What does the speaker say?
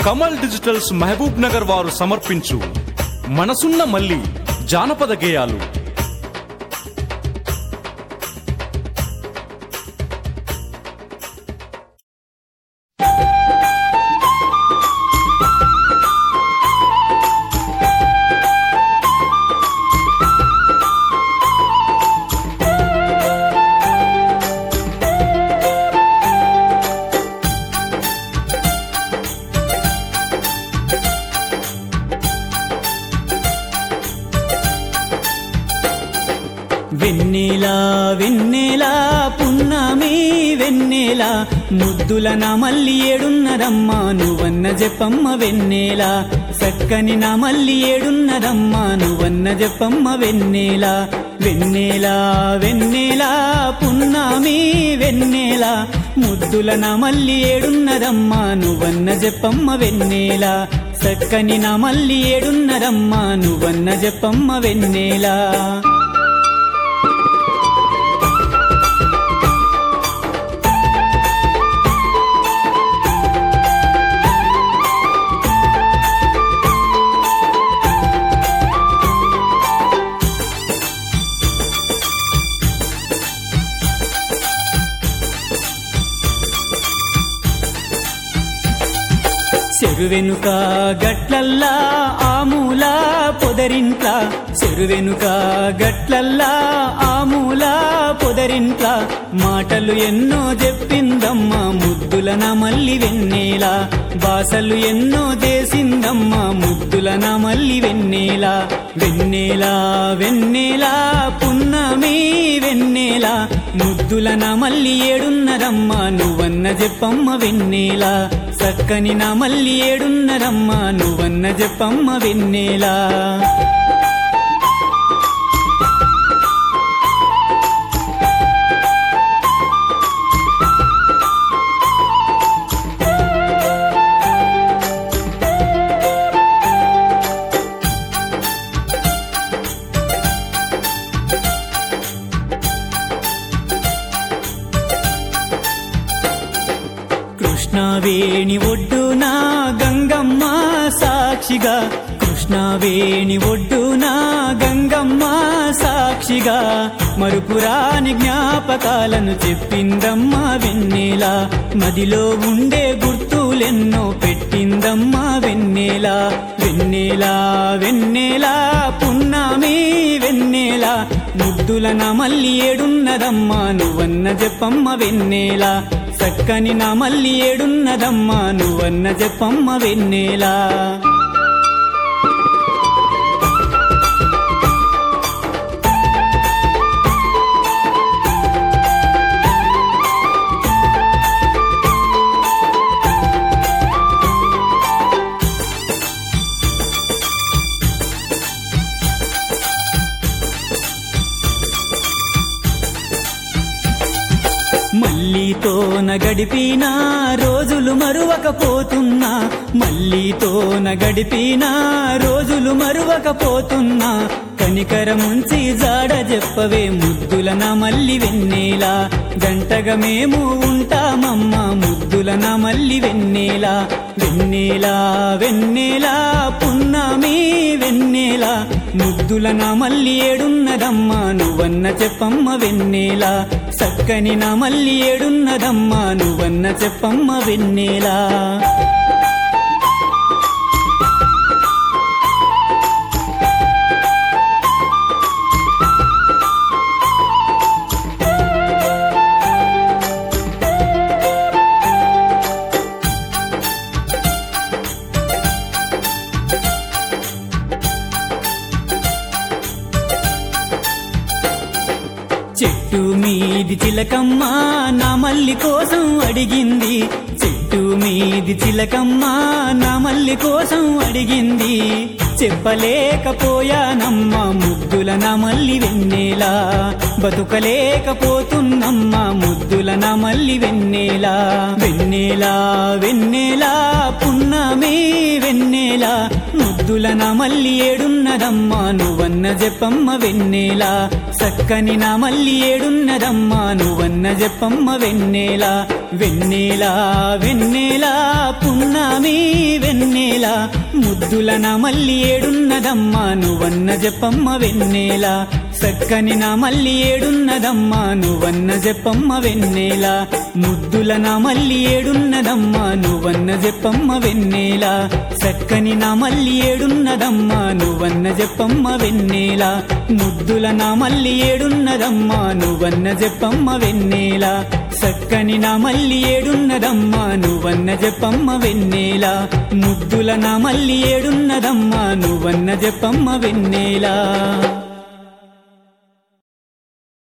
Kamal digitals Mahabub Nagar వారు సమర్పించు మనసున్న మల్లి జానపద గేయాలు. వెన్నెలా వెన్నెలా పున్నమి వెన్నెలా ముద్దుల నా మల్లి ఏడున్నదమ్మా నువ్వన్న చెప్పమ్మ వెన్నెలా చక్కని నా మల్లి ఏడున్నదమ్మా నువ్వన్న చెప్పమ్మ వెన్నెలా వెన్నెలా వెన్నెలా పున్నమి వెన్నెలా ముద్దుల నా మల్లి ఏడున్నదమ్మా నువ్వన్న చెప్పమ్మ వెన్నెలా చక్కని నా మల్లి ఏడున్నదమ్మా నువ్వన్న చెప్పమ్మ వెన్నెలా. చెరువెనుక గట్లల్లా ఆమూలా పొదరింట్ల చెరువెనుక గట్లల్లా ఆమూలా పొదరింట్ల మాటలు ఎన్నో చెప్పిందమ్మా ముద్దుల నా మల్లి వెన్నెలా బాసలు ఎన్నో చేసిందమ్మా ముద్దుల నా మల్లి వెన్నెలా వెన్నెలా వెన్నెలా పున్నమి వెన్నెలా ముద్దుల నా మల్లి ఏడున్నదమ్మా నువ్వన్న చెప్పమ్మ వెన్నెలా చక్కని నా మల్లి ఏడున్నదమ్మా నువ్వన్న చెప్పమ్మ వెన్నెలా. కృష్ణవేణి ఒడ్డున గంగమ్మ సాక్షిగా కృష్ణవేణి ఒడ్డున గంగమ్మ సాక్షిగా మరుపురాని జ్ఞాపకాలను చెప్పిందమ్మా వెన్నెలా మదిలో ఉండే గుర్తులెన్నో పెట్టిందమ్మా వెన్నెలా వెన్నెలా వెన్నెలా పున్నమి వెన్నెలా ముద్దుల నా మల్లి ఏడున్నదమ్మా నువ్వన్న చెప్పమ్మ వెన్నెలా చక్కని నా మల్లి ఏడున్నదమ్మా నువ్వన్న చెప్పమ్మ వెన్నెలా. మల్లితోన గడిపిన రోజులు మరువకపోతున్నా మల్లితోన గడిపిన రోజులు మరువకపోతున్నా కనికరముంచి జాడ చెప్పవే ముద్దుల నా మల్లి వెన్నెలా గంటగా మేము ఉంటామమ్మా ముద్దుల నా మల్లి వెన్నెలా వెన్నెలా వెన్నెలా పున్నమి వెన్నెలా ముద్దుల నా మల్లి ఏడున్నదమ్మా నువ్వన్న చెప్పమ్మ వెన్నెలా చక్కని నా మల్లి ఏడున్నదమ్మా నువ్వన్న చెప్పమ్మ వెన్నెలా. చెట్టు మీది చిలకమ్మ నా మల్లి కోసం అడిగింది చెట్టు మీది చిలకమ్మ నా మల్లి కోసం అడిగింది చెప్పలేకపోయానమ్మా ముద్దుల నా మల్లి వెన్నెలా బతుకలేకపోతున్నమ్మా ముద్దుల నా మల్లి వెన్నెలా వెన్నెలా వెన్నెలా పున్నమి వెన్నెలా ముద్దుల నా మల్లి ఏడున్నదమ్మా నువ్వన్న చెప్పమ్మ వెన్నెలా సక్కని నా మల్లి ఏడున్నదమ్మా నువ్వన్న చెప్పమ్మ వెన్నెలా వెన్నెలా వెన్నెలా పున్నామి వెన్నెలా ముద్దుల నా మల్లి ఏడున్నదమ్మా నువ్వన్న చెప్పమ్మ వెన్నెలా సక్కని నా మల్లి ఏడున్నదమ్మా నువ్వన్న చెప్పమ్మ వెన్నెలా ముద్దుల నా మల్లి ఏడున్నదమ్మా నువ్వన్న చెప్పమ్మ వెన్నెలా సక్కని నా మల్లి ఏడున్నదమ్మా నువ్వన్న చెప్పమ్మ వెన్నెలా ముద్దుల నా మల్లి ఏడున్నదమ్మా నువ్వన్న చెప్పమ్మ వెన్నెలా సక్కని నా మల్లి ఏడున్నదమ్మా నువ్వన్న చెప్పమ్మ వెన్నెలా ముద్దుల నా మల్లి ఏడున్నదమ్మా నువ్వన్న చెప్పమ్మ వెన్నెలా